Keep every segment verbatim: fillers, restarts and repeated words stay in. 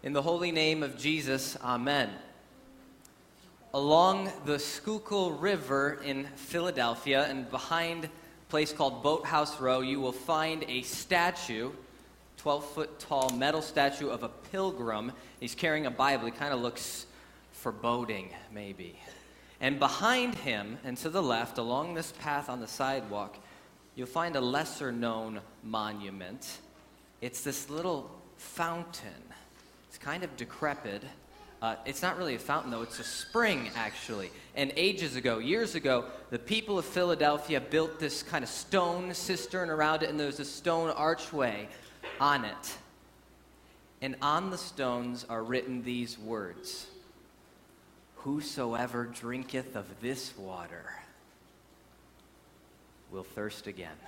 In the holy name of Jesus, amen. Along the Schuylkill River in Philadelphia and behind a place called Boathouse Row, you will find a statue, twelve-foot tall metal statue of a pilgrim. He's carrying a Bible. He kind of looks foreboding, maybe. And behind him and to the left, along this path on the sidewalk, you'll find a lesser-known monument. It's this little fountain. It's kind of decrepit. Uh, it's not really a fountain, though. It's a spring, actually. And ages ago, years ago, the people of Philadelphia built this kind of stone cistern around it, and there was a stone archway on it. And on the stones are written these words: "Whosoever drinketh of this water will thirst again."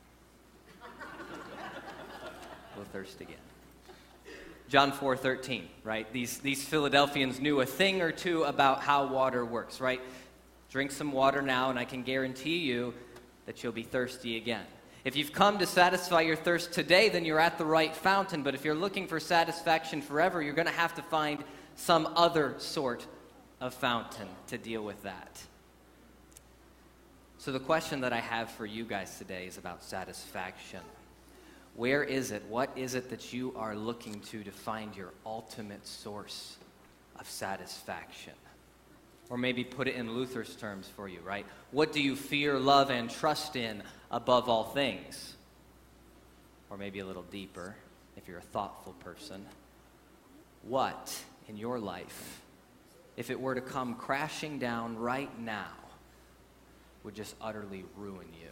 Will thirst again. John four thirteen, right? These, these Philadelphians knew a thing or two about how water works, right? Drink some water now, and I can guarantee you that you'll be thirsty again. If you've come to satisfy your thirst today, then you're at the right fountain. But if you're looking for satisfaction forever, you're going to have to find some other sort of fountain to deal with that. So the question that I have for you guys today is about satisfaction. Where is it? What is it that you are looking to to find your ultimate source of satisfaction? Or maybe put it in Luther's terms for you, right? What do you fear, love, and trust in above all things? Or maybe a little deeper, if you're a thoughtful person. What in your life, if it were to come crashing down right now, would just utterly ruin you?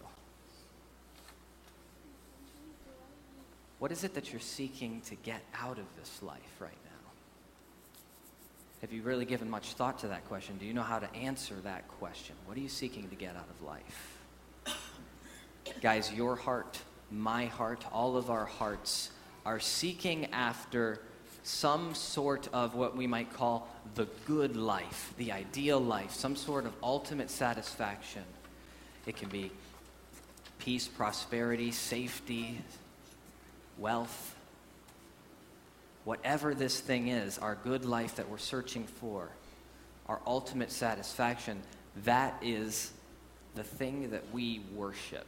What is it that you're seeking to get out of this life right now? Have you really given much thought to that question? Do you know how to answer that question? What are you seeking to get out of life? Guys, your heart, my heart, all of our hearts are seeking after some sort of what we might call the good life, the ideal life, some sort of ultimate satisfaction. It can be peace, prosperity, safety, wealth. Whatever this thing is, our good life that we're searching for, our ultimate satisfaction, that is the thing that we worship.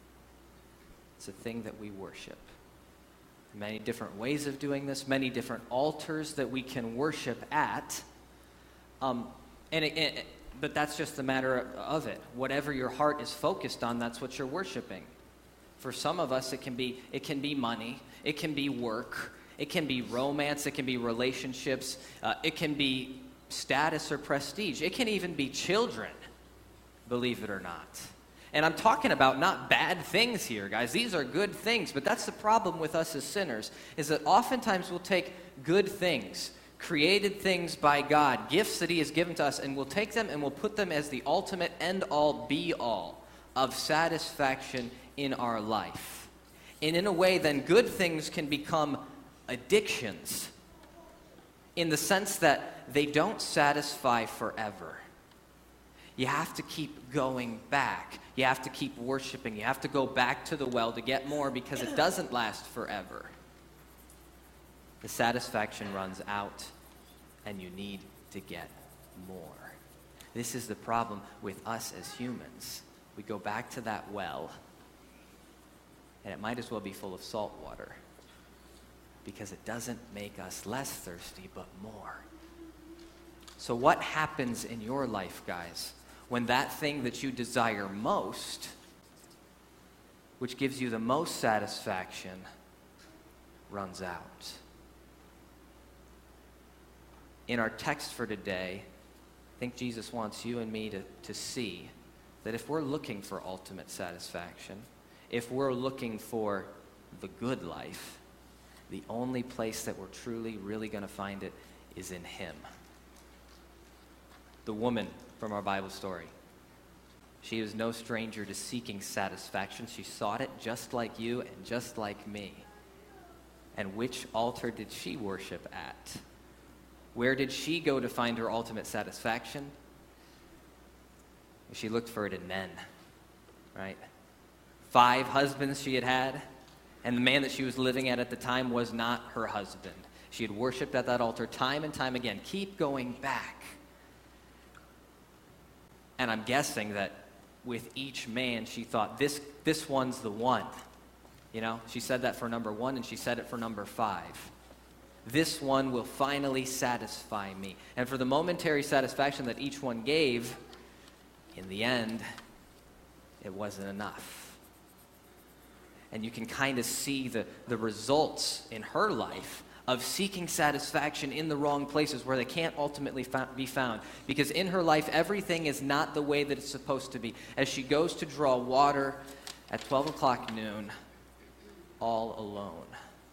It's a thing that we worship. Many different ways of doing this, many different altars that we can worship at. Um, and it, it, but that's just the matter of it. Whatever your heart is focused on, that's what you're worshiping. For some of us, it can be it can be money, it can be work, it can be romance, it can be relationships, uh, it can be status or prestige. It can even be children, believe it or not. And I'm talking about not bad things here, guys. These are good things, but that's the problem with us as sinners, is that oftentimes we'll take good things, created things by God, gifts that He has given to us, and we'll take them and we'll put them as the ultimate end-all, be-all of satisfaction in our life. And in a way, then good things can become addictions in the sense that they don't satisfy forever. You have to keep going back. You have to keep worshiping. You have to go back to the well to get more because it doesn't last forever. The satisfaction runs out and you need to get more. This is the problem with us as humans. We go back to that well, and it might as well be full of salt water because it doesn't make us less thirsty, but more. So what happens in your life, guys, when that thing that you desire most, which gives you the most satisfaction, runs out? In our text for today, I think Jesus wants you and me to, to see that if we're looking for ultimate satisfaction, if we're looking for the good life, the only place that we're truly, really going to find it is in Him. The woman from our Bible story, she was no stranger to seeking satisfaction. She sought it just like you and just like me. And which altar did she worship at? Where did she go to find her ultimate satisfaction? She looked for it in men, right? Five husbands she had had, and the man that she was living at at the time was not her husband. She had worshiped at that altar time and time again. Keep going back. And I'm guessing that with each man, she thought, this, this one's the one. You know, she said that for number one, and she said it for number five. This one will finally satisfy me. And for the momentary satisfaction that each one gave, in the end, it wasn't enough. And you can kind of see the, the results in her life of seeking satisfaction in the wrong places where they can't ultimately fa- be found. Because in her life, everything is not the way that it's supposed to be. As she goes to draw water at twelve o'clock noon, all alone.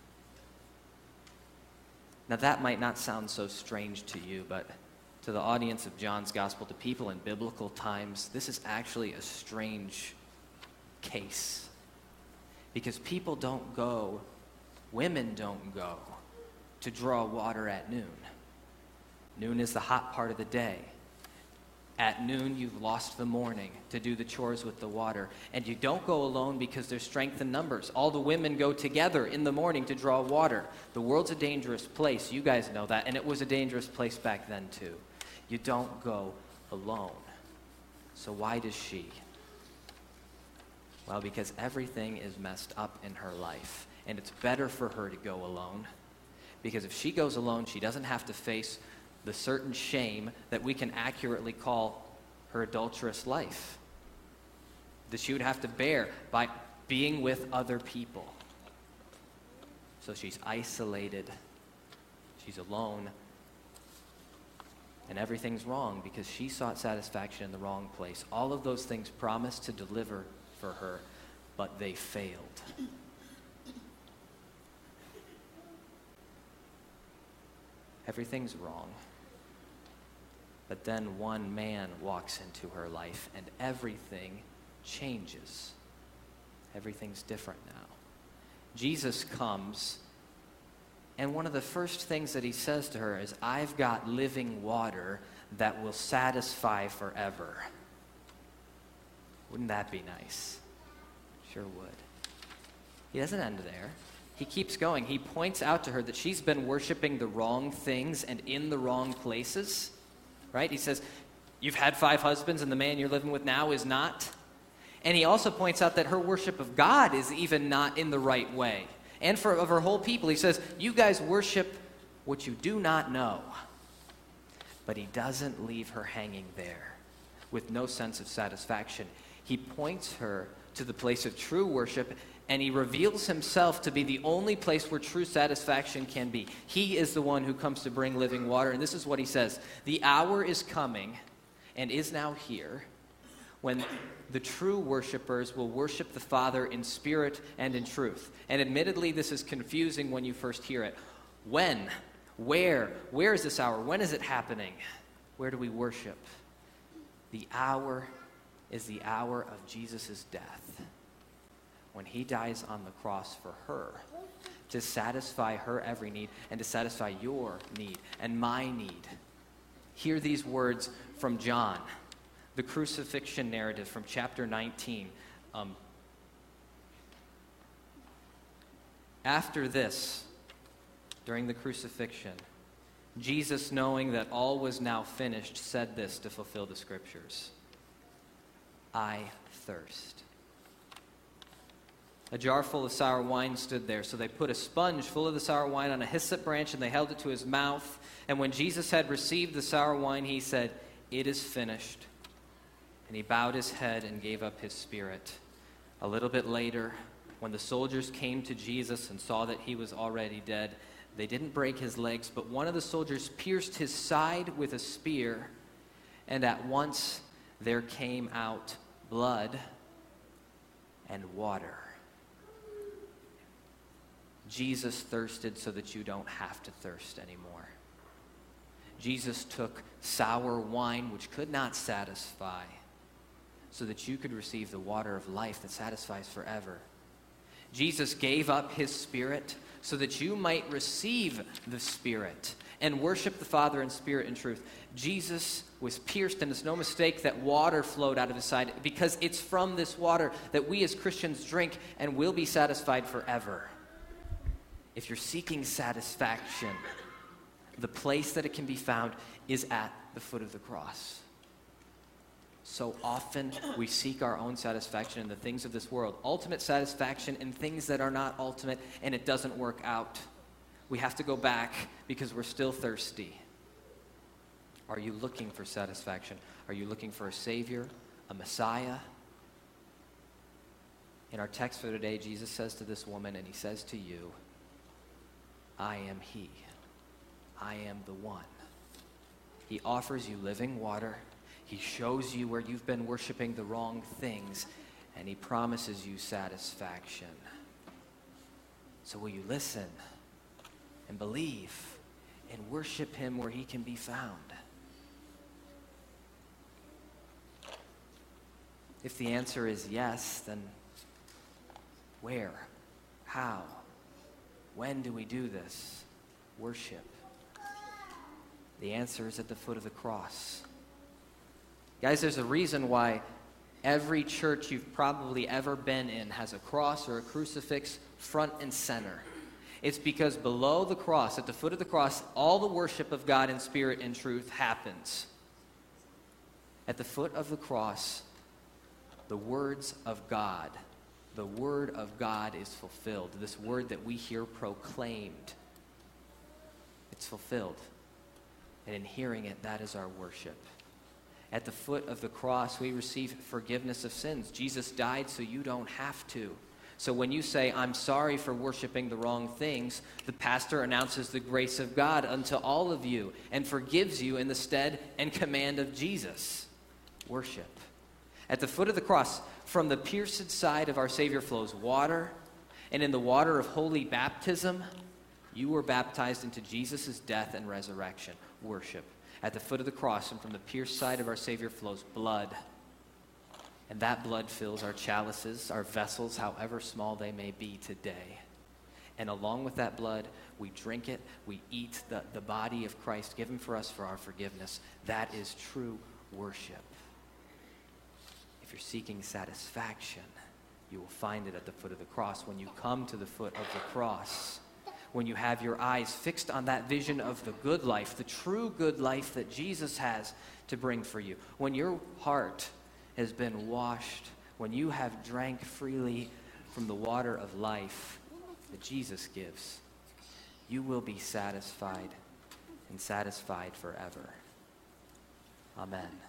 Now that might not sound so strange to you, but to the audience of John's Gospel, to people in biblical times, this is actually a strange case. Because people don't go, women don't go to draw water at noon. Noon is the hot part of the day. At noon, you've lost the morning to do the chores with the water. And you don't go alone because there's strength in numbers. All the women go together in the morning to draw water. The world's a dangerous place. You guys know that. And it was a dangerous place back then, too. You don't go alone. So why does she? Well, because everything is messed up in her life. And it's better for her to go alone. Because if she goes alone, she doesn't have to face the certain shame that we can accurately call her adulterous life, that she would have to bear by being with other people. So she's isolated, she's alone, and everything's wrong because she sought satisfaction in the wrong place. All of those things promised to deliver for her, but they failed. Everything's wrong. But then one man walks into her life and everything changes. Everything's different now. Jesus comes, and one of the first things that he says to her is, I've got living water that will satisfy forever. Wouldn't that be nice? Sure would. He doesn't end there. He keeps going. He points out to her that she's been worshiping the wrong things and in the wrong places. Right? He says, you've had five husbands and the man you're living with now is not. And he also points out that her worship of God is even not in the right way. And for of her whole people, he says, you guys worship what you do not know. But he doesn't leave her hanging there with no sense of satisfaction. He points her to the place of true worship, and he reveals himself to be the only place where true satisfaction can be. He is the one who comes to bring living water. And this is what he says. The hour is coming and is now here when the true worshipers will worship the Father in spirit and in truth. And admittedly, this is confusing when you first hear it. When? Where? Where is this hour? When is it happening? Where do we worship? The hour is the hour of Jesus' death. When he dies on the cross for her, to satisfy her every need and to satisfy your need and my need. Hear these words from John, the crucifixion narrative from chapter nineteen. Um, After this, during the crucifixion, Jesus, knowing that all was now finished, said this to fulfill the scriptures. I thirst. A jar full of sour wine stood there, so they put a sponge full of the sour wine on a hyssop branch, and they held it to his mouth. And when Jesus had received the sour wine, he said, it is finished. And he bowed his head and gave up his spirit. A little bit later, when the soldiers came to Jesus and saw that he was already dead, they didn't break his legs, but one of the soldiers pierced his side with a spear, and at once there came out blood and water. Jesus thirsted so that you don't have to thirst anymore. Jesus took sour wine, which could not satisfy, so that you could receive the water of life that satisfies forever. Jesus gave up his spirit so that you might receive the Spirit and worship the Father in spirit and truth. Jesus was pierced, and it's no mistake that water flowed out of his side, because it's from this water that we as Christians drink and will be satisfied forever. If you're seeking satisfaction, the place that it can be found is at the foot of the cross. So often we seek our own satisfaction in the things of this world, ultimate satisfaction in things that are not ultimate, and it doesn't work out. We have to go back because we're still thirsty. Are you looking for satisfaction? Are you looking for a Savior, a Messiah? In our text for today, Jesus says to this woman, and he says to you, I am he. I am the one. He offers you living water. He shows you where you've been worshiping the wrong things, and he promises you satisfaction. So will you listen and believe and worship him where he can be found? If the answer is yes, then where? How? When do we do this? Worship. The answer is at the foot of the cross. Guys, there's a reason why every church you've probably ever been in has a cross or a crucifix front and center. It's because below the cross, at the foot of the cross, all the worship of God in spirit and truth happens. At the foot of the cross, the words of God, the word of God is fulfilled. This word that we hear proclaimed, it's fulfilled. And in hearing it, that is our worship. At the foot of the cross, we receive forgiveness of sins. Jesus died so you don't have to. So when you say, I'm sorry for worshiping the wrong things, the pastor announces the grace of God unto all of you and forgives you in the stead and command of Jesus. Worship. At the foot of the cross, from the pierced side of our Savior flows water, and in the water of holy baptism, you were baptized into Jesus' death and resurrection. Worship. At the foot of the cross and from the pierced side of our Savior flows blood. And that blood fills our chalices, our vessels, however small they may be today. And along with that blood, we drink it, we eat the, the body of Christ given for us for our forgiveness. That is true worship. If you're seeking satisfaction, you will find it at the foot of the cross. When you come to the foot of the cross, when you have your eyes fixed on that vision of the good life, the true good life that Jesus has to bring for you, when your heart has been washed, when you have drank freely from the water of life that Jesus gives, you will be satisfied and satisfied forever. Amen.